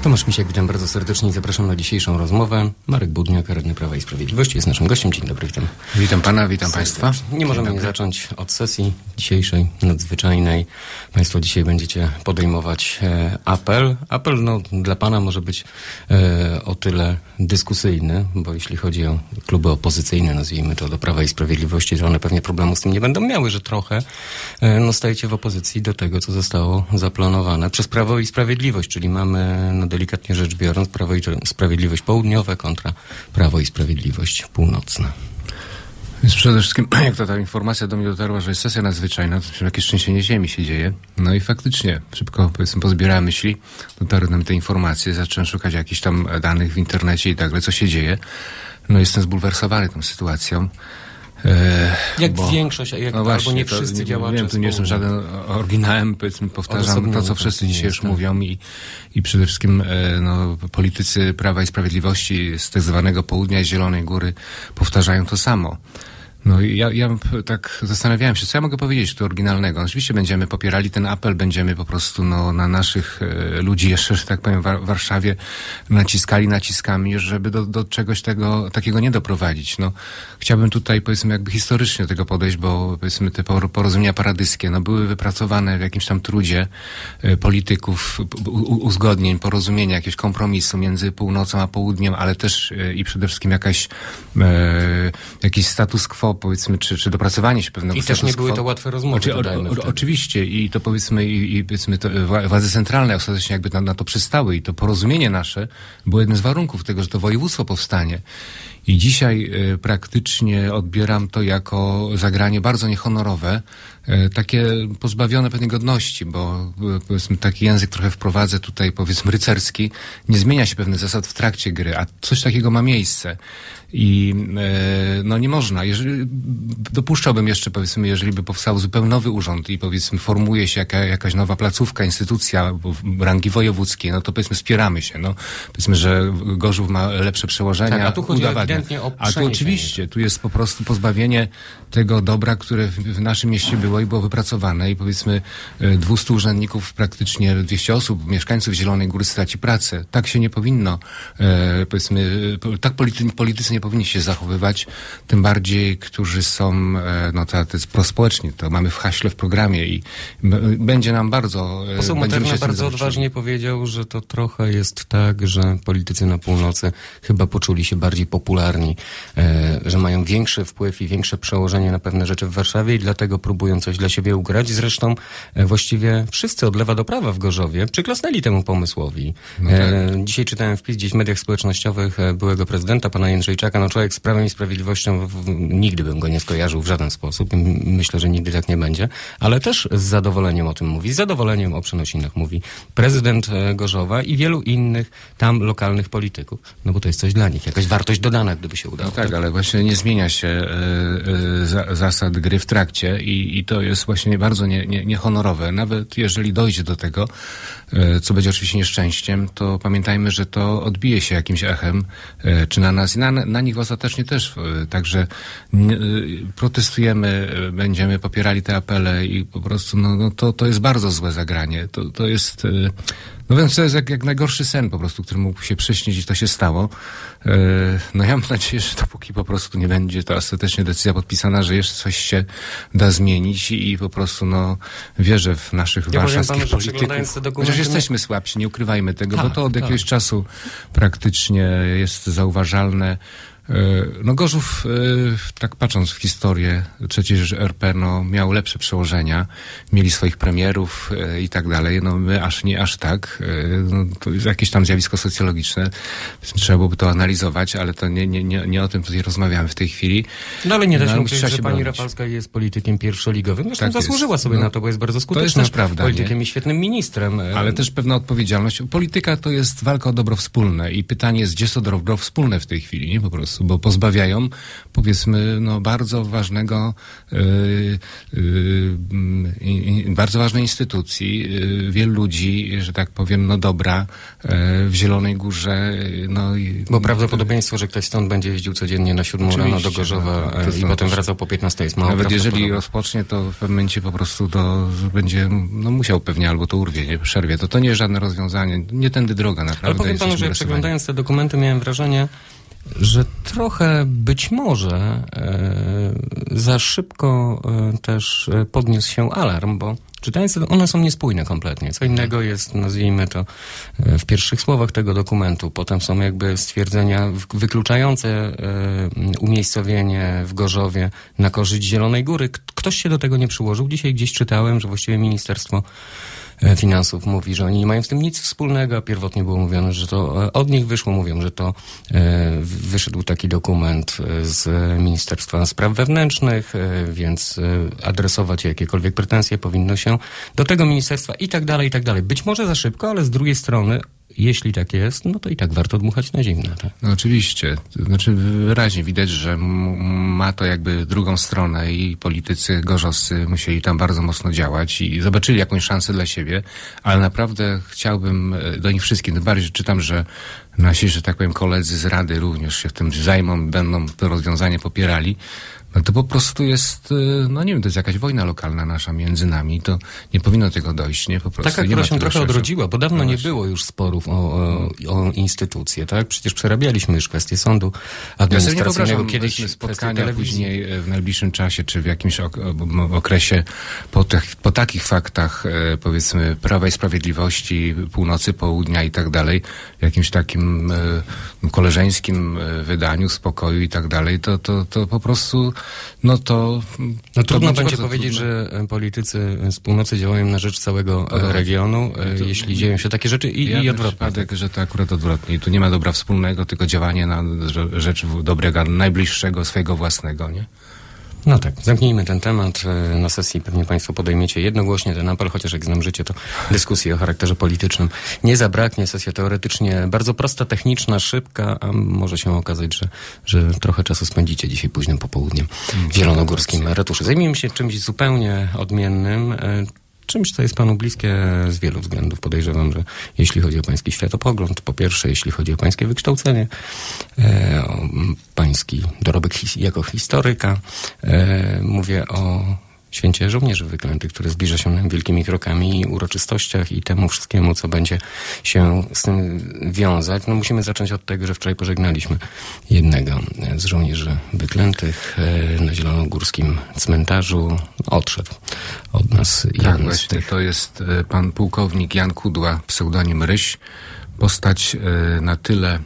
Tomasz Misiak, witam bardzo serdecznie i zapraszam na dzisiejszą rozmowę. Marek Budniak, radny Prawa i Sprawiedliwości, jest naszym gościem. Dzień dobry, witam. Witam pana, witam państwa. Nie możemy nie zacząć od sesji dzisiejszej, nadzwyczajnej. Państwo dzisiaj będziecie podejmować apel. Apel dla pana może być o tyle dyskusyjny, bo jeśli chodzi o kluby opozycyjne, nazwijmy to, do Prawa i Sprawiedliwości, to one pewnie problemu z tym nie będą miały, że trochę stajecie w opozycji do tego, co zostało zaplanowane przez Prawo i Sprawiedliwość, czyli mamy, delikatnie rzecz biorąc, Prawo i Sprawiedliwość południowe kontra Prawo i Sprawiedliwość północne. Więc przede wszystkim, jak ta informacja do mnie dotarła, że jest sesja nadzwyczajna, to jakieś trzęsienie ziemi się dzieje. No i faktycznie, szybko, powiedzmy, pozbierałem myśli, dotarły nam te informacje, zacząłem szukać jakichś tam danych w internecie i tak dalej, co się dzieje. No jestem zbulwersowany tą sytuacją. Większość, albo nie wszyscy działacze. Wiem, tu nie jestem żaden oryginałem, powiedzmy, powtarzam to, co wszyscy dzisiaj już mówią i przede wszystkim politycy Prawa i Sprawiedliwości z tak zwanego południa, z Zielonej Góry powtarzają to samo. No i ja tak zastanawiałem się, co ja mogę powiedzieć tu oryginalnego. Oczywiście będziemy popierali ten apel, będziemy po prostu na naszych ludzi jeszcze, że tak powiem, w Warszawie naciskami, żeby do czegoś takiego nie doprowadzić. No, chciałbym tutaj, powiedzmy, jakby historycznie do tego podejść, bo powiedzmy te porozumienia paradyskie, były wypracowane w jakimś tam trudzie polityków, uzgodnień, porozumienia, jakiegoś kompromisu między północą a południem, ale też i przede wszystkim jakiś status quo, powiedzmy, czy dopracowanie się pewnego status quo. I też nie były to łatwe rozmowy. Oczywiście i to powiedzmy, i powiedzmy, to władze centralne ostatecznie jakby na to przystały i to porozumienie nasze było jednym z warunków tego, że to województwo powstanie. I dzisiaj praktycznie odbieram to jako zagranie bardzo niehonorowe, takie pozbawione pewnej godności, bo powiedzmy taki język trochę wprowadzę tutaj, powiedzmy, rycerski. Nie zmienia się pewnych zasad w trakcie gry, a coś takiego ma miejsce. I nie można. Dopuszczałbym jeszcze, powiedzmy, jeżeli by powstał zupełnie nowy urząd i powiedzmy formuje się jakaś nowa placówka, instytucja rangi wojewódzkiej, to powiedzmy spieramy się. Powiedzmy, że Gorzów ma lepsze przełożenia. Tak, a tu chodzi ewidentnie o przeniesienie. A tu oczywiście, tu jest po prostu pozbawienie tego dobra, które w naszym mieście było i było wypracowane i powiedzmy 200 urzędników, praktycznie 200 osób, mieszkańców Zielonej Góry straci pracę. Tak się nie powinno, powiedzmy, tak politycy nie powinni się zachowywać, tym bardziej, którzy są, tacy prospołeczni. To mamy w haśle w programie i będzie nam bardzo... Poseł Materna bardzo odważnie powiedział, że to trochę jest tak, że politycy na północy chyba poczuli się bardziej popularni, że mają większy wpływ i większe przełożenie na pewne rzeczy w Warszawie i dlatego próbują coś dla siebie ugrać. Zresztą właściwie wszyscy od lewa do prawa w Gorzowie przyklasnęli temu pomysłowi. Dzisiaj czytałem wpis gdzieś w mediach społecznościowych byłego prezydenta, pana Jędrzejczaka. Człowiek z Prawem i Sprawiedliwością nigdy bym go nie skojarzył w żaden sposób. Myślę, że nigdy tak nie będzie. Ale też z zadowoleniem o tym mówi. Z zadowoleniem o Przenosinach mówi prezydent Gorzowa i wielu innych tam lokalnych polityków. Bo to jest coś dla nich. Jakaś wartość dodana, gdyby się udało. Tak, ale właśnie nie zmienia się zasad gry w trakcie i to jest właśnie bardzo niehonorowe. Nawet jeżeli dojdzie do tego, co będzie oczywiście nieszczęściem, to pamiętajmy, że to odbije się jakimś echem, czy na nas i na nich ostatecznie też. Także protestujemy, będziemy popierali te apele i po prostu to jest bardzo złe zagranie. To jest... więc to jest jak najgorszy sen po prostu, który mógł się przyśnić i to się stało. Ja mam nadzieję, że dopóki po prostu nie będzie ta ostatecznie decyzja podpisana, że jeszcze coś się da zmienić i po prostu wierzę w naszych warszawskich polityków. Chociaż jesteśmy słabsi, nie ukrywajmy tego, bo to od jakiegoś czasu praktycznie jest zauważalne. Gorzów, tak patrząc w historię III RP, miał lepsze przełożenia, mieli swoich premierów i tak dalej. My nie aż tak. To jest jakieś tam zjawisko socjologiczne. Trzeba byłoby to analizować, ale to nie o tym tutaj rozmawiamy w tej chwili. Ale nie da się ukryć, że pani Rafalska jest politykiem pierwszoligowym. Zresztą zasłużyła sobie na to, bo jest bardzo skutecznym politykiem i świetnym ministrem. Ale też pewna odpowiedzialność. Polityka to jest walka o dobro wspólne i pytanie jest, gdzie jest to dobro wspólne w tej chwili, nie po prostu. prostu, bo pozbawiają, powiedzmy, no bardzo ważnego, bardzo ważnej instytucji, wielu ludzi, że tak powiem, no dobra, w Zielonej Górze, no. Bo prawdopodobieństwo, że ktoś stąd będzie jeździł codziennie na 7 rano do Gorzowa i potem wracał po 15 jest mało. Nawet jeżeli rozpocznie, to w pewnym momencie po prostu to będzie, no musiał pewnie albo to urwie, nie przerwie. To nie jest żadne rozwiązanie, nie tędy droga, naprawdę. Ale powiem panu, że przeglądając te dokumenty miałem wrażenie, że trochę być może za szybko też podniósł się alarm, bo czytając, one są niespójne kompletnie. Co innego jest, nazwijmy to, w pierwszych słowach tego dokumentu. Potem są jakby stwierdzenia wykluczające umiejscowienie w Gorzowie na korzyść Zielonej Góry. Ktoś się do tego nie przyłożył. Dzisiaj gdzieś czytałem, że właściwie Ministerstwo Finansów mówi, że oni nie mają z tym nic wspólnego, a pierwotnie było mówione, że to od nich wyszło. Mówią, że to wyszedł taki dokument z Ministerstwa Spraw Wewnętrznych, więc adresować jakiekolwiek pretensje powinno się do tego ministerstwa i tak dalej, i tak dalej. Być może za szybko, ale z drugiej strony, jeśli tak jest, no to i tak warto dmuchać na zimne. Tak? No oczywiście. Znaczy wyraźnie widać, że ma to jakby drugą stronę i politycy gorzowscy musieli tam bardzo mocno działać i zobaczyli jakąś szansę dla siebie, ale naprawdę chciałbym do nich wszystkich, tym bardziej czytam, że nasi, że tak powiem, koledzy z Rady również się tym zajmą, będą to rozwiązanie popierali. No to po prostu jest, no nie wiem, to jest jakaś wojna lokalna nasza między nami, to nie powinno tego dojść, nie? Po prostu taka, która się trochę odrodziła, bo dawno nie było już sporów o instytucje, tak? Przecież przerabialiśmy już kwestię sądu administracyjnego, kiedyś spotkania później w najbliższym czasie, czy w jakimś okresie po takich faktach, powiedzmy, Prawa i Sprawiedliwości, północy, południa i tak dalej, w jakimś takim koleżeńskim wydaniu, spokoju i tak dalej, to po prostu no trudno będzie powiedzieć, że politycy z północy działają na rzecz całego regionu, jeśli dzieją się takie rzeczy i odwrotnie. Przypadek, że to akurat odwrotnie. I tu nie ma dobra wspólnego, tylko działanie na rzecz dobrego, najbliższego, swojego własnego, nie? No tak, zamknijmy ten temat. Na sesji pewnie państwo podejmiecie jednogłośnie ten apel, chociaż jak znam życie, to dyskusji o charakterze politycznym nie zabraknie. Sesja teoretycznie bardzo prosta, techniczna, szybka, a może się okazać, że trochę czasu spędzicie dzisiaj późnym popołudniem w zielonogórskim ratuszy. Zajmijmy się czymś zupełnie odmiennym, czymś, co jest panu bliskie z wielu względów. Podejrzewam, że jeśli chodzi o pański światopogląd, po pierwsze, jeśli chodzi o pańskie wykształcenie, o pański dorobek jako historyka, mówię o Święcie Żołnierzy Wyklętych, które zbliża się nam wielkimi krokami i uroczystościach i temu wszystkiemu, co będzie się z tym wiązać. No musimy zacząć od tego, że wczoraj pożegnaliśmy jednego z żołnierzy wyklętych na zielonogórskim cmentarzu. Odszedł od nas. Tak, właśnie, to jest pan pułkownik Jan Kudła, pseudonim Ryś. Postać na tyle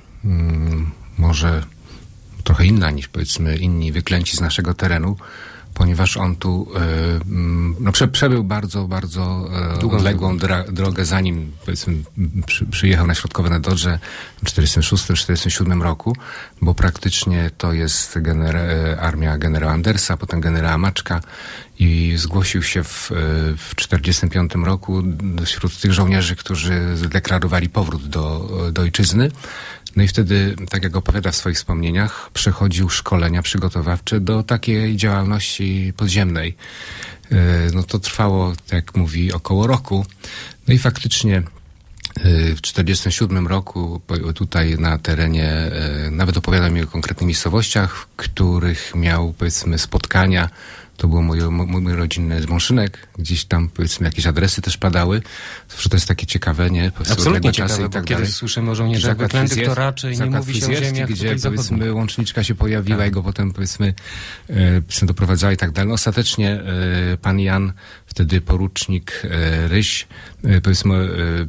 może trochę inna niż, powiedzmy, inni wyklęci z naszego terenu, ponieważ on tu przebył bardzo, bardzo odległą drogę, zanim, powiedzmy, przyjechał na Środkowe Nadodrze w 1946-1947 roku, bo praktycznie to jest armia generała Andersa, potem generała Maczka i zgłosił się w 1945 roku wśród tych żołnierzy, którzy zadeklarowali powrót do ojczyzny. No i wtedy, tak jak opowiada w swoich wspomnieniach, przechodził szkolenia przygotowawcze do takiej działalności podziemnej. No to trwało, jak mówi, około roku. No i faktycznie w 1947 roku tutaj na terenie, nawet opowiada mi o konkretnych miejscowościach, w których miał, powiedzmy, spotkania. To było mój rodzinny Zmąszynek, gdzieś tam, powiedzmy, jakieś adresy też padały. Zawsze to jest takie ciekawe, nie? Absolutnie ciekawe, bo kiedy słyszymy o żołnierzach wyklętych, to raczej nie mówi się o ziemiach gdzie, powiedzmy, łączniczka się pojawiła i go potem, powiedzmy, doprowadzała i tak dalej. No, ostatecznie pan Jan, wtedy porucznik Ryś, powiedzmy,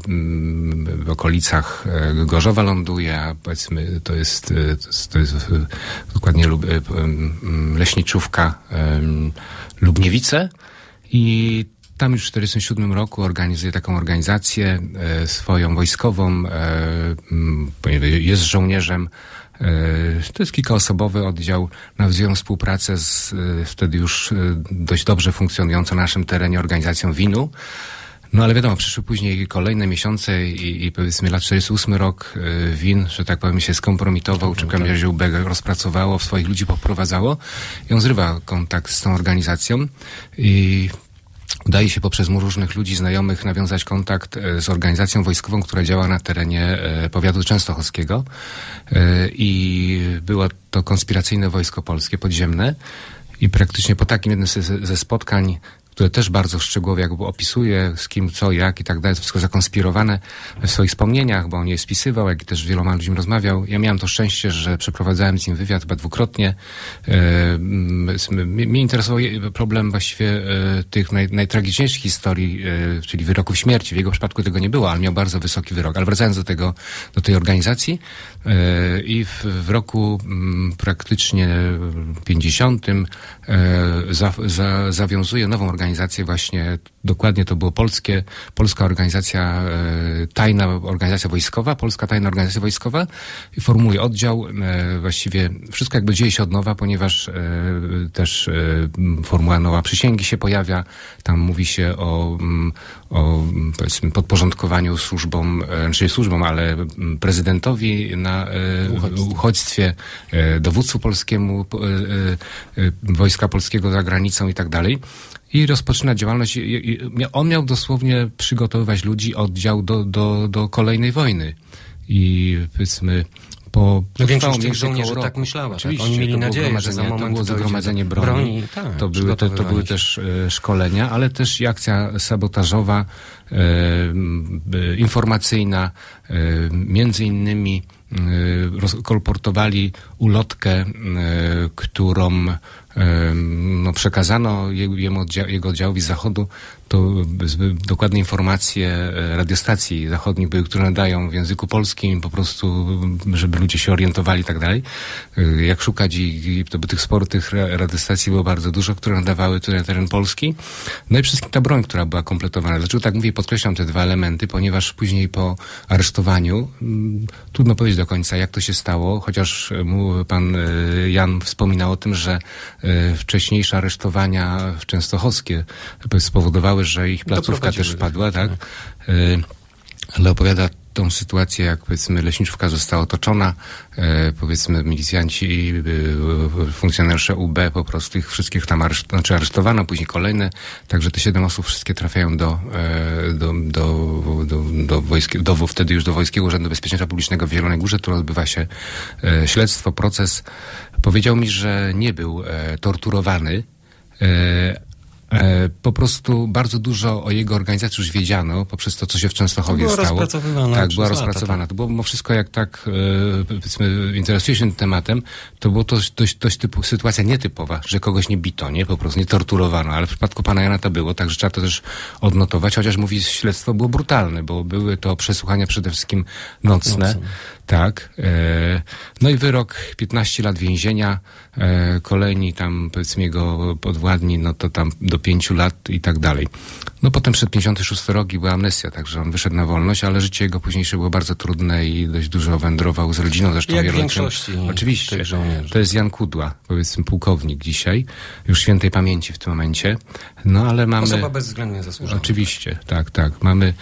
w okolicach Gorzowa ląduje, a powiedzmy, to jest dokładnie Leśniczówka, Lubniewice i tam już w 1947 roku organizuje taką organizację swoją wojskową, jest żołnierzem. To jest kilkaosobowy oddział, nawiązują współpracę z wtedy już dość dobrze funkcjonującą na naszym terenie organizacją WIN-u. No ale wiadomo, przyszły później kolejne miesiące i powiedzmy lat 48 rok WIN, że tak powiem, się skompromitował, czy kamieniarze UB rozpracowało, swoich ludzi poprowadzało i on zrywa kontakt z tą organizacją i udaje się poprzez różnych ludzi, znajomych nawiązać kontakt z organizacją wojskową, która działa na terenie powiatu częstochowskiego i było to konspiracyjne wojsko polskie, podziemne i praktycznie po takim jednym ze spotkań, które też bardzo szczegółowo jakby opisuje, z kim, co, jak i tak dalej, to wszystko zakonspirowane w swoich wspomnieniach, bo on je spisywał, jak i też z wieloma ludźmi rozmawiał. Ja miałem to szczęście, że przeprowadzałem z nim wywiad chyba dwukrotnie. Mnie interesował problem właściwie tych najtragiczniejszych historii, czyli wyroków śmierci. W jego przypadku tego nie było, ale miał bardzo wysoki wyrok. Ale wracając do tej organizacji i w roku praktycznie 50 zawiązuje nową organizację właśnie, dokładnie to było polska organizacja, tajna organizacja wojskowa, polska tajna organizacja wojskowa i formuje oddział, właściwie wszystko jakby dzieje się od nowa, ponieważ też formuła nowa przysięgi się pojawia, tam mówi się o powiedzmy podporządkowaniu służbom, ale prezydentowi na uchodźstwie, dowództwu polskiemu, wojska polskiego za granicą i tak dalej. I rozpoczyna działalność. On miał dosłownie przygotowywać ludzi, oddział do kolejnej wojny. I powiedzmy większość tych żołnierzy tak myślała. Oczywiście, tak? Oni mieli nadzieję, że za moment to było zgromadzenie broni. Tak, to były też szkolenia, ale też i akcja sabotażowa, informacyjna. Między innymi kolportowali ulotkę, którą przekazano jego oddziałowi z Zachodu, to dokładne informacje radiostacji zachodnich były, które nadają w języku polskim po prostu, żeby ludzie się orientowali i tak dalej. Jak szukać to by tych sportych radiostacji było bardzo dużo, które nadawały tutaj na teren Polski. No i wszystkim ta broń, która była kompletowana. Dlaczego tak mówię i podkreślam te dwa elementy? Ponieważ później po aresztowaniu trudno powiedzieć do końca, jak to się stało, chociaż pan Jan wspominał o tym, że wcześniejsze aresztowania częstochowskie spowodowały, że ich placówka też wpadła, tak? Ale opowiada tą sytuację, jak powiedzmy leśniczówka została otoczona, powiedzmy milicjanci, funkcjonariusze UB po prostu ich wszystkich tam aresztowano, później kolejne, także te 7 osób wszystkie trafiają wtedy już do Wojskiego Urzędu Bezpieczeństwa Publicznego w Zielonej Górze, tu odbywa się śledztwo, proces. Powiedział mi, że nie był torturowany, po prostu bardzo dużo o jego organizacji już wiedziano poprzez to, co się w Częstochowie stało. Tak, była rozpracowana. To było mimo wszystko, jak tak powiedzmy interesuje się tym tematem, to było to dość typu sytuacja nietypowa, że kogoś nie bito, nie? Po prostu nie torturowano, ale w przypadku pana Jana to było, także trzeba to też odnotować, chociaż mówi, śledztwo było brutalne, bo były to przesłuchania przede wszystkim nocne. Tak. No i wyrok 15 lat więzienia, kolejni tam powiedzmy jego podwładni, no to tam do 5 lat i tak dalej. No potem przed 56 rok i była amnestia, także on wyszedł na wolność, ale życie jego późniejsze było bardzo trudne i dość dużo wędrował z rodziną. Zresztą jak większości oczywiście. Tych żołnierzy. To jest Jan Kudła, powiedzmy pułkownik dzisiaj, już świętej pamięci w tym momencie. No ale mamy... Osoba bezwzględnie zasłużona. Oczywiście, tak.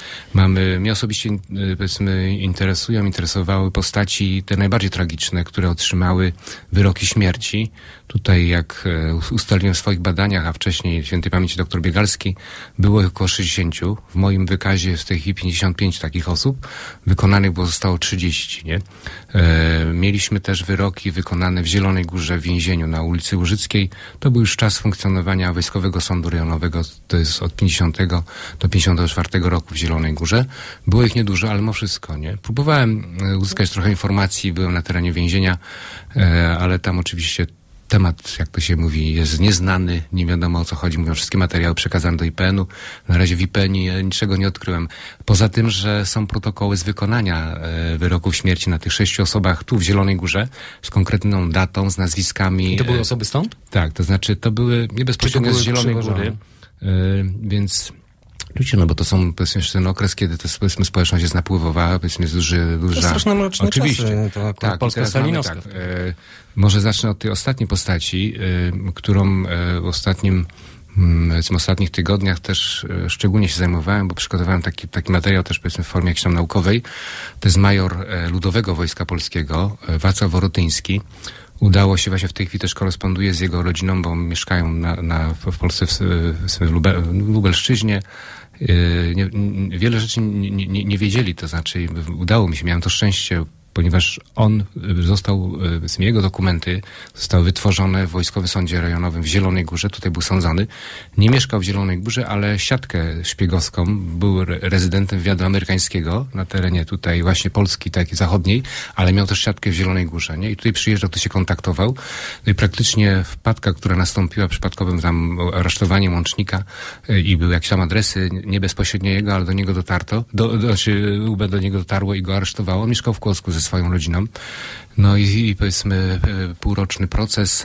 Mnie osobiście powiedzmy interesowały postaci te najbardziej tragiczne, które otrzymały wyroki śmierci. Tutaj, jak ustaliłem w swoich badaniach, a wcześniej świętej pamięci dr Biegalski, było około 60. W moim wykazie w tej chwili 55 takich osób. Wykonanych zostało 30, nie? Mieliśmy też wyroki wykonane w Zielonej Górze w więzieniu na ulicy Łużyckiej. To był już czas funkcjonowania Wojskowego Sądu Rejonowego, to jest od 50 do 54 roku w Zielonej Górze. Było ich niedużo, ale mimo wszystko, nie? Próbowałem uzyskać trochę informacji, byłem na terenie więzienia, ale tam oczywiście temat, jak to się mówi, jest nieznany, nie wiadomo o co chodzi. Mówią, wszystkie materiały przekazane do IPN-u. Na razie w IPN-ie niczego nie odkryłem. Poza tym, że są protokoły z wykonania wyroków śmierci na tych 6 osobach tu w Zielonej Górze z konkretną datą, z nazwiskami. I to były osoby stąd? Tak, to znaczy to były nie bezpośrednio z Zielonej Góry, więc... Oczywiście, no bo to są, powiedzmy, ten okres, kiedy to, powiedzmy, społeczność jest napływowa, powiedzmy, jest duża... To straszne mroczne oczywiście. Czasy, to tak, Polska stalinowska. Może zacznę od tej ostatniej postaci, którą w ostatnim W ostatnich tygodniach też szczególnie się zajmowałem, bo przygotowałem taki materiał też powiedzmy w formie jakiejś tam naukowej. To jest major Ludowego Wojska Polskiego, Wacław Worotyński. Udało się, właśnie w tej chwili też koresponduję z jego rodziną, bo mieszkają w Polsce, w Lubelszczyźnie. Wiele rzeczy nie wiedzieli, to znaczy udało mi się, miałem to szczęście, ponieważ on został, jego dokumenty zostały wytworzone w Wojskowym Sądzie Rejonowym w Zielonej Górze, tutaj był sądzony. Nie mieszkał w Zielonej Górze, ale siatkę szpiegowską, był rezydentem wywiadu amerykańskiego na terenie tutaj właśnie Polski, takiej zachodniej, ale miał też siatkę w Zielonej Górze, nie? I tutaj przyjeżdżał, tu się kontaktował. No i praktycznie wpadka, która nastąpiła przypadkowym tam aresztowaniem łącznika i były jakieś tam adresy, nie bezpośrednio jego, ale do niego dotarto, UB do niego dotarło i go aresztowało. On mieszkał w Kłodzku ze swoją rodziną. No i powiedzmy półroczny proces,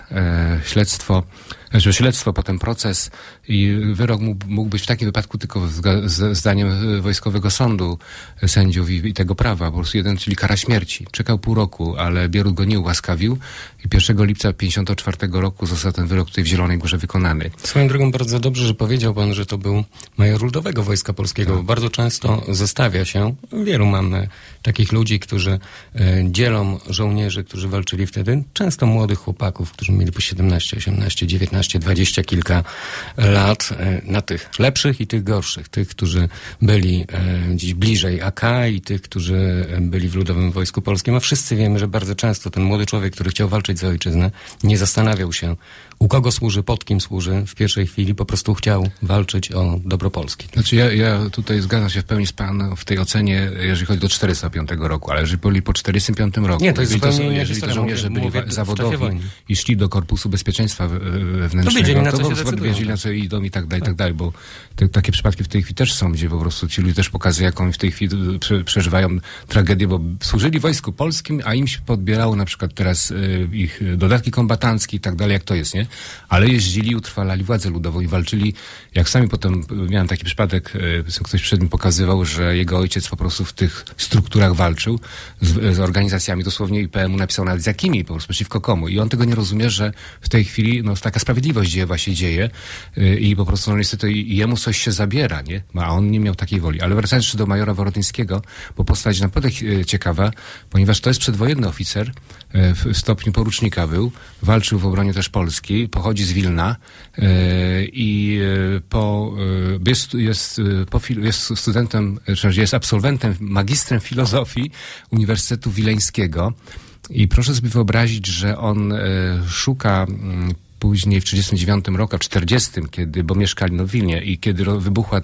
śledztwo, potem proces i wyrok mógł być w takim wypadku tylko zdaniem Wojskowego Sądu sędziów i tego prawa. Po prostu jeden, czyli kara śmierci. Czekał pół roku, ale Bierut go nie ułaskawił i 1 lipca 1954 roku został ten wyrok tutaj w Zielonej Górze wykonany. Swoją drogą bardzo dobrze, że powiedział pan, że to był major Ludowego Wojska Polskiego. Bardzo często zestawia się, wielu mamy takich ludzi, którzy dzielą żołnierzy, którzy walczyli wtedy, często młodych chłopaków, którzy mieli po 17, 18, 19, 20 kilka lat, na tych lepszych i tych gorszych. Tych, którzy byli gdzieś bliżej AK i tych, którzy byli w Ludowym Wojsku Polskim. A wszyscy wiemy, że bardzo często ten młody człowiek, który chciał walczyć za ojczyznę, nie zastanawiał się, u kogo służy, pod kim służy. W pierwszej chwili po prostu chciał walczyć o dobro Polski. Znaczy ja tutaj zgadzam się w pełni z panem w tej ocenie, jeżeli chodzi do 405 roku, ale jeżeli byli po 405 roku, nie, to jest jeżeli to żołnierze byli zawodowi i szli do Korpusu Bezpieczeństwa Wewnętrznego, to wiedzieli, na co to się decydują. Wiedzieli, na co idą i tak dalej, bo takie przypadki w tej chwili też są, gdzie po prostu ci ludzie też pokazują, jaką w tej chwili przeżywają tragedię, bo służyli Wojsku Polskim, a im się podbierało na przykład teraz ich dodatki kombatanckie i tak dalej, jak to jest, nie? Ale jeździli, utrwalali władzę ludową i walczyli, jak sami potem miałem taki przypadek, ktoś przed nim pokazywał, że jego ojciec po prostu w tych strukturach walczył z organizacjami, dosłownie IPM-u napisał nawet z jakimi, po prostu przeciwko komu. I on tego nie rozumie, że w tej chwili taka sprawiedliwość się dzieje i po prostu niestety jemu coś się zabiera, nie? A on nie miał takiej woli. Ale wracając jeszcze do majora Worotyńskiego, bo postać naprawdę ciekawa, ponieważ to jest przedwojenny oficer, w stopniu porucznika był, walczył w obronie też Polski, pochodzi z Wilna i jest studentem, jest absolwentem, magistrem filozofii Uniwersytetu Wileńskiego i proszę sobie wyobrazić, że on szuka później w 1939 roku, a w 1940, bo mieszkali w Wilnie i kiedy wybuchła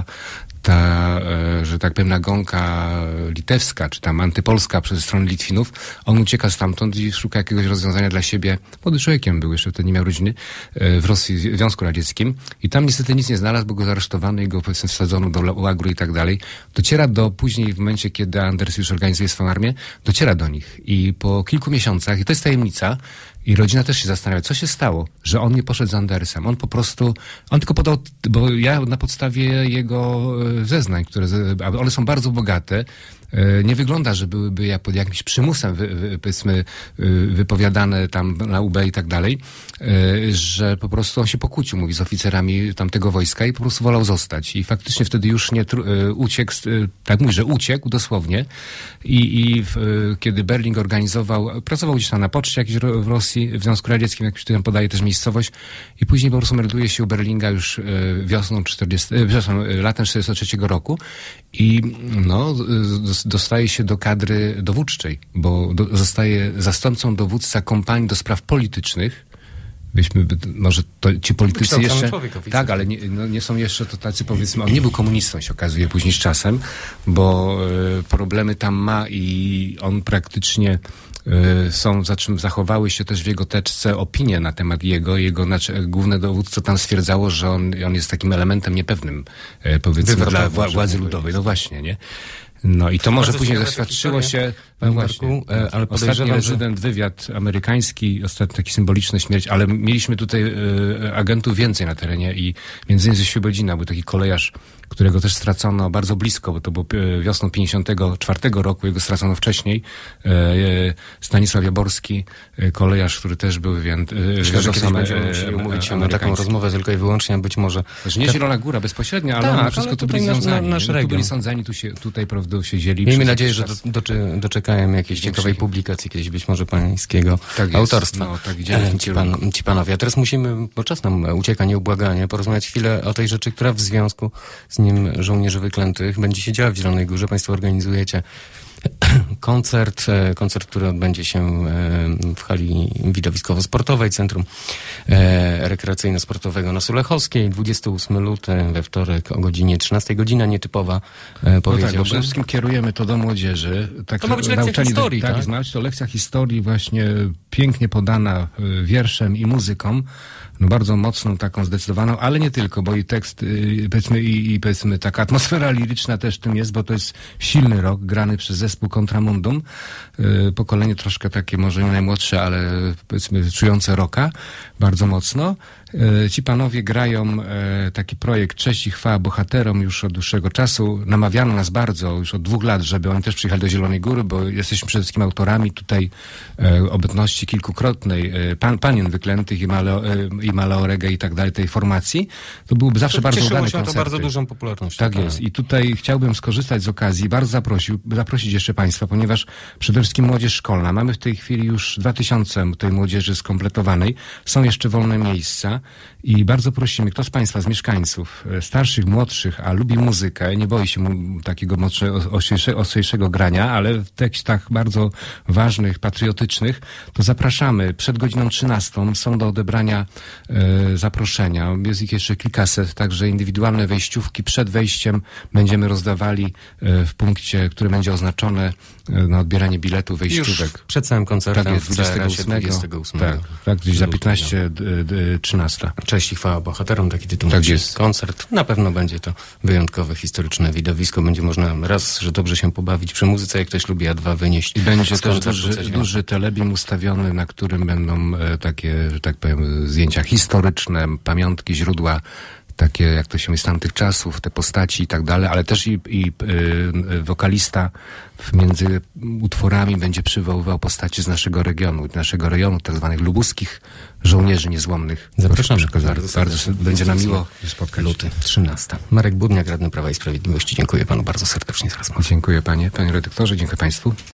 że tak powiem, nagonka litewska, czy tam antypolska przez stronę Litwinów, on ucieka stamtąd i szuka jakiegoś rozwiązania dla siebie. Młody człowiekiem był jeszcze, wtedy nie miał rodziny, w Rosji, w Związku Radzieckim. I tam niestety nic nie znalazł, bo go zaresztowano i go powiedzmy wsadzono do łagru i tak dalej. Dociera później w momencie, kiedy Anders już organizuje swoją armię, dociera do nich. I po kilku miesiącach, i to jest tajemnica, i rodzina też się zastanawia, co się stało, że on nie poszedł z Andersem. On tylko podał, bo ja na podstawie jego zeznań, one są bardzo bogate, nie wygląda, że byłyby pod jakimś przymusem powiedzmy wypowiadane tam na UB i tak dalej, że po prostu on się pokłócił, mówi, z oficerami tamtego wojska i po prostu wolał zostać. I faktycznie wtedy już nie uciekł, tak mówi, że uciekł dosłownie kiedy Berling pracował gdzieś tam na poczcie jakiejś w Rosji, w Związku Radzieckim, jak już tutaj podaje też miejscowość i później po prostu melduje się u Berlinga już latem 1943 roku i dostaje się do kadry dowódczej, bo zostaje zastępcą dowódca kompanii do spraw politycznych. Może ci politycy jeszcze... Tak, ale nie są jeszcze to tacy, powiedzmy, on nie był komunistą, się okazuje później z czasem, bo problemy tam ma i on praktycznie zachowały się też w jego teczce opinie na temat jego główne dowództwo tam stwierdzało, że on jest takim elementem niepewnym, powiedzmy, dla władzy ludowej. No właśnie, nie? No i to może później zaświadczyło się panie właśnie. Marku, ale Ostatni podejrzewam, że... rezydent, wywiad amerykański, ostatni taki symboliczny śmierć, ale mieliśmy tutaj agentów więcej na terenie i między innymi ze Świebodzina był taki kolejarz, którego też stracono bardzo blisko, bo to było wiosną 54 roku, jego stracono wcześniej. Stanisław Jaborski, kolejarz, który też był Myślę, że kiedyś będziemy musieli umówić się na taką rozmowę tylko i wyłącznie, być może... Znaczy nie Zielona Góra bezpośrednio, ale tak, wszystko ale tu byli tutaj związani. nasz region. Tu byli sądzeni, tutaj prawda siedzieli. Miejmy nadzieję, że doczekają jakiejś ciekawej publikacji, kiedyś być może pańskiego autorstwa. No, tak widziałem ci panowie. A teraz musimy, bo czas nam ucieka nieubłaganie, porozmawiać chwilę o tej rzeczy, która w związku z nim Żołnierzy Wyklętych będzie się działa w Zielonej Górze. Państwo organizujecie koncert, który odbędzie się w hali widowiskowo-sportowej Centrum Rekreacyjno-Sportowego na Sulechowskiej, 28 luty, we wtorek o godzinie 13, godzina nietypowa, powiedziałbym. No tak, bo przede wszystkim kierujemy to do młodzieży. Tak, to ma być lekcja historii, tak? To lekcja historii właśnie pięknie podana wierszem i muzyką. No bardzo mocną, taką zdecydowaną, ale nie tylko, bo i tekst, powiedzmy taka atmosfera liryczna też tym jest, bo to jest silny rock, grany przez zespół Contramundum. Pokolenie troszkę takie, może nie najmłodsze, ale powiedzmy czujące rocka bardzo mocno. Ci panowie grają taki projekt Cześć i chwała bohaterom już od dłuższego czasu. Namawiano nas bardzo, już od 2 lat, żeby oni też przyjechali do Zielonej Góry, bo jesteśmy przede wszystkim autorami tutaj obecności kilkukrotnej panien wyklętych i Malaorega i tak dalej, tej formacji. To byłby zawsze bardzo udany koncert. To bardzo dużą popularność. Tak jest. I tutaj chciałbym skorzystać z okazji, bardzo zaprosić jeszcze państwa, ponieważ przede wszystkim młodzież szkolna. Mamy w tej chwili już 2000 tej młodzieży skompletowanej. Są jeszcze wolne miejsca i bardzo prosimy, kto z państwa, z mieszkańców, starszych, młodszych, a lubi muzykę, nie boi się takiego ostrzejszego grania, ale w tekstach bardzo ważnych, patriotycznych, to zapraszamy. Przed godziną 13 są do odebrania zaproszenia. Jest ich jeszcze kilkaset, także indywidualne wejściówki przed wejściem będziemy rozdawali w punkcie, który będzie oznaczone na odbieranie biletu, wejściówek. Już przed samym koncertem. Tak jest, 28. Tak, gdzieś za 15-13. Cześć i chwała bohaterom, taki tytuł. Tak jest. Koncert. Na pewno będzie to wyjątkowe, historyczne widowisko. Będzie można raz, że dobrze się pobawić przy muzyce, jak ktoś lubi, a 2 wynieść. I będzie też duży telebim ustawiony, na którym będą takie, że tak powiem, zdjęcia historyczne, pamiątki, źródła, takie jak to się mówi z tamtych czasów, te postaci i tak dalej, ale też i wokalista między utworami będzie przywoływał postacie z naszego rejonu, tak zwanych lubuskich żołnierzy niezłomnych. Zapraszamy. Bardzo będzie nam miło spotkać. Luty 13. Marek Budniak, radny Prawa i Sprawiedliwości. Dziękuję panu bardzo serdecznie za rozmowę. Dziękuję panie redaktorze, dziękuję państwu.